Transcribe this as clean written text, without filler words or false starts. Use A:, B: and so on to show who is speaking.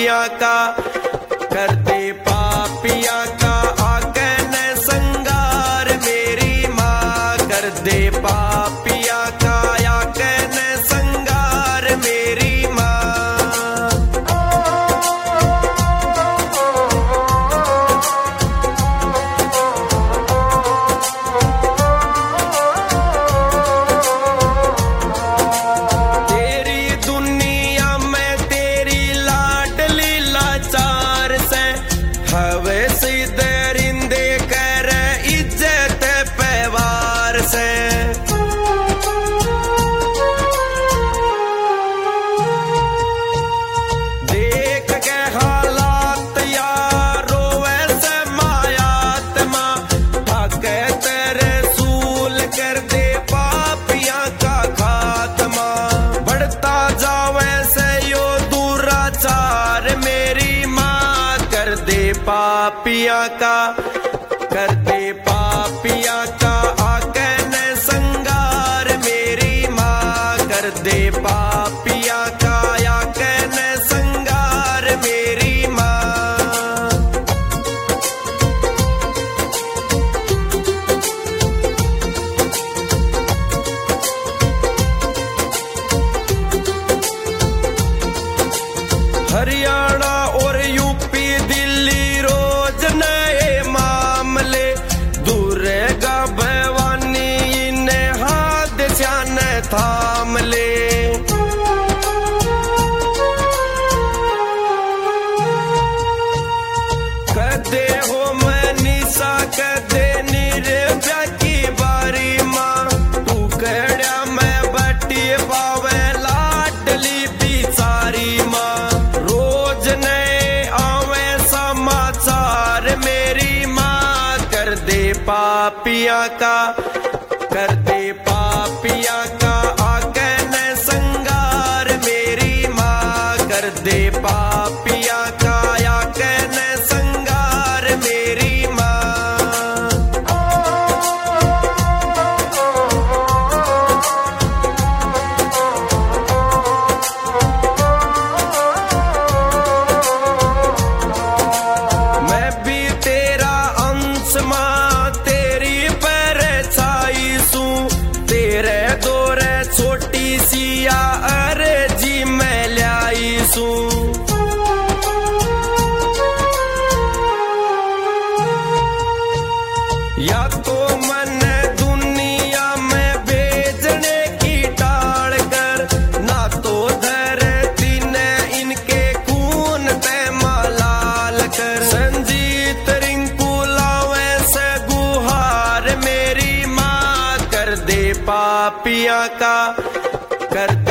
A: पापिया का, कर दे पापिया का आके न संगार मेरी माँ, कर दे पापिया का आके न संगार मेरी माँ। हवे से दरिंदे कर इज्जत व्यवहार से, देख के हालात यारो वैसे मायात्मा, थके तेरे सूल कर दे पापिया का खात्मा। बढ़ता जावे से यो दुराचार मेरी माँ, कर दे पापिया का, कर दे पापिया का आके न संगार मेरी माँ, कर दे पापिया का आके न संगार मेरी माँ। हरियाणा और यूपी दिल्ली रोज नए मामले, दुर्गा भवानी इन्हें हादसा न थाम ले। कदे हो मनीषा कदे निर्भया की बारी माँ, तू कड़ा मैं बटी पावे लाडली बिचारी माँ। रोज नए आवे समाचार मेरी माँ, कर दे पापिया का, कर दे पापिया का आके न संगार मेरी माँ, कर दे पापिया का आके न संगार मेरी माँ। मैं भी तेरा अंश माँ, तेरी परछाई सू, तेरे दौरे छोटी सिया अरे जी मैं लाई सू। या तो मन दुनिया में भेजने की टाल कर, ना तो धरती ने इनके खून पे मलाल कर। संजीत रिंकू लावे से गुहार मेरी माँ, कर दे पापिया का, कर